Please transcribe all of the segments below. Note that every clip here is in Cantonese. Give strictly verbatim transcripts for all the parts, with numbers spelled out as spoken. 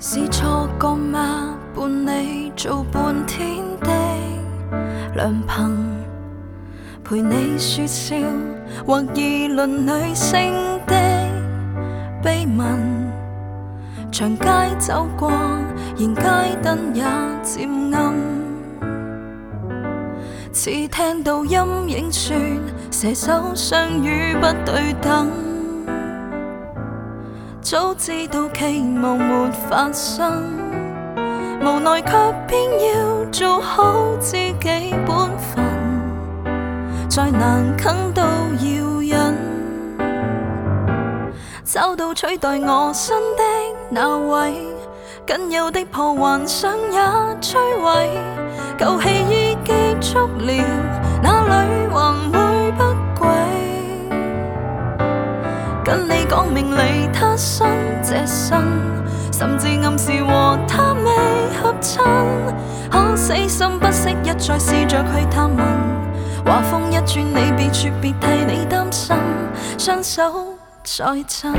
是错觉吗？伴你做半天的良朋，陪你说笑或议论女性的秘闻。长街走过，沿街灯也渐暗，似听到阴影说射手相遇不对等。早知道期望没發生，無奈卻偏要做好自己本分，再難啃都要忍。找到取代我身的那位，僅有的破幻想也摧毀，舊戲已結束了，哪裏還會不軌？跟你講明離他生這生，甚至暗示和他未合襯，可死心不息一再試着去探問，話風一轉你別說別替你擔心，雙手再震。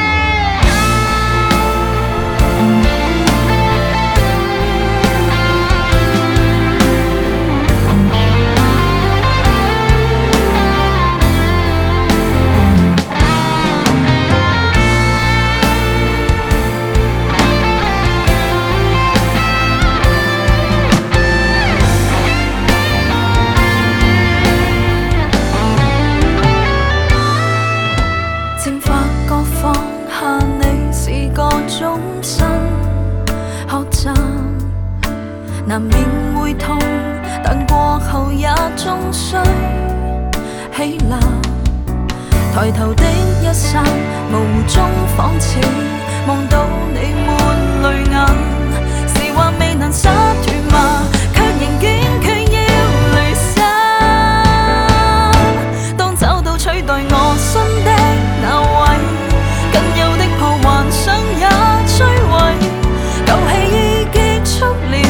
難免會痛，但過後也終須起立。抬頭的一剎，模糊中仿似望到你滿淚眼，是話未能灑脫嗎？卻仍堅決要離散。當找到取代我身的那位，僅有的破幻想也摧毀，舊戲已結束了。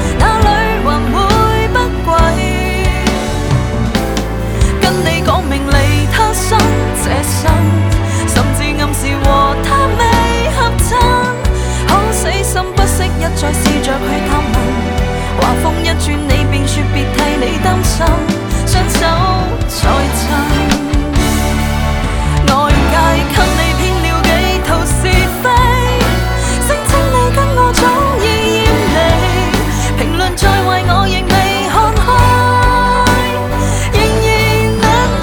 一再試着去探問，話風一轉你便說別替你擔心，雙手再震。外界給你編了幾套是非，聲稱你跟我早已厭離，評論再壞我仍未看開，仍然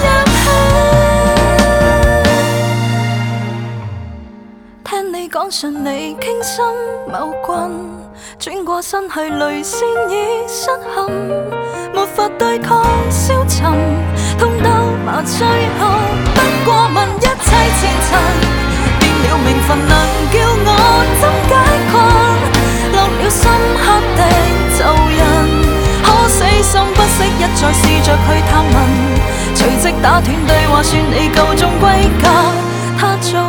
能入戲。聽你講順利傾心某君，轉過身去淚腺已失陷，沒法對抗消沉，痛到麻醉後不過問一切前塵，變了名分能叫我怎解困，落了深刻的咒印，可死心不息一再試着去探問，隨即打斷對話，說你夠終歸家，他做